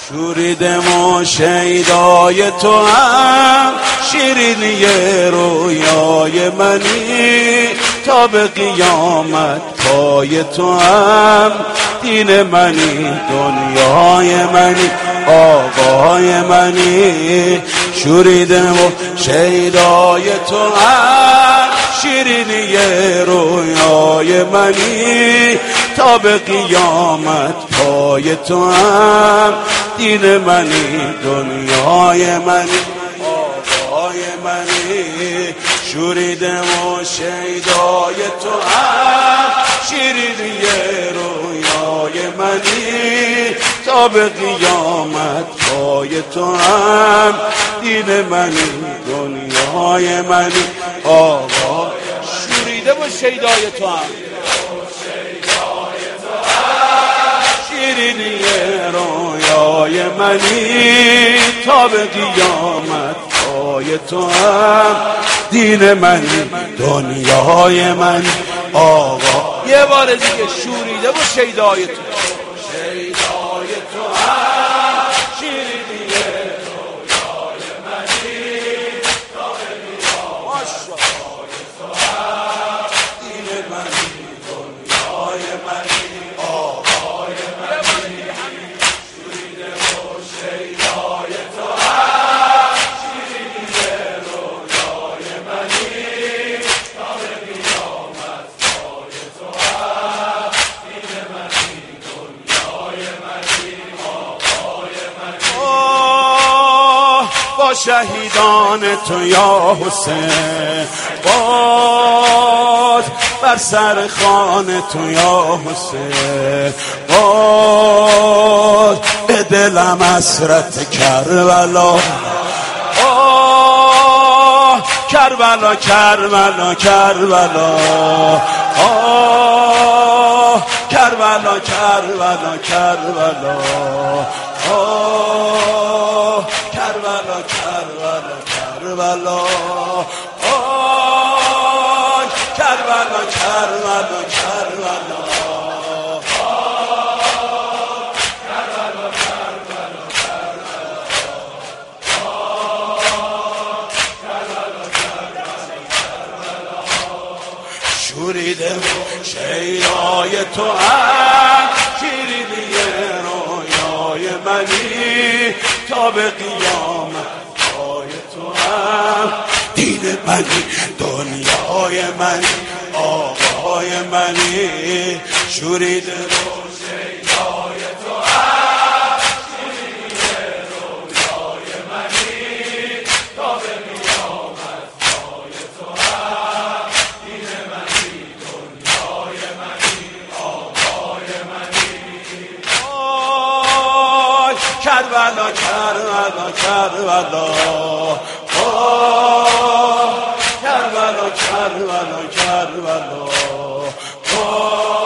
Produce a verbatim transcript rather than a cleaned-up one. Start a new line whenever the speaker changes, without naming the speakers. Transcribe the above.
شوریدم و شیدای تو هم شیرینی رویای منی، تا به قیامت پای تو هم دین منی، دنیای منی، آقای منی. شوریدم و شیدای تو هم شیرینی رویای منی، تا به قیامت پای تو هم دین منی، دنیای منی، آقای منی. شوریدم و شیدای تو هم شیرینی رویای منی، تا به قیامت پای تو هم دین منی، دنیای منی، آقا. شوریده و شیدای تو هم شیرینی رویای منی، تا به قیامت پای تو هم دین منی، دنیای منی، آقا. یه بار دیگه شوریده و شیدای تو شیدای تو هم شیرینی رویای منی، تا به قیامت پای تو هم دین منی، دنیای منی، آقای منی. شوریده و شیدای تو هم شیرینی رویای منی، تا به قیامت پای تو هم دین منی، دنیای منی، آقای منی. آه با شهیدان تو یا حسین، باد بر سر خان تو یا حسین، باد به دلم حسرت کربلا. آه کربلا کربلا کربلا، آه کربلا کربلا کربلا، آه کربلا کربلا کربلا، آه کربلا کربلا کربلا. شوریده و شیدای تو هم شیرینی رویای منی، تا به قیامت پای تو هم دین منی، دنیای منی، آقای منی. شوریده و شیدای تو هم شیرینی رویای منی، تا به قیامت پای تو هم دین منی، دنیای منی، آقای منی. آی کربلا کربلا کربلا، آه کربلا کربلا کربلا، آه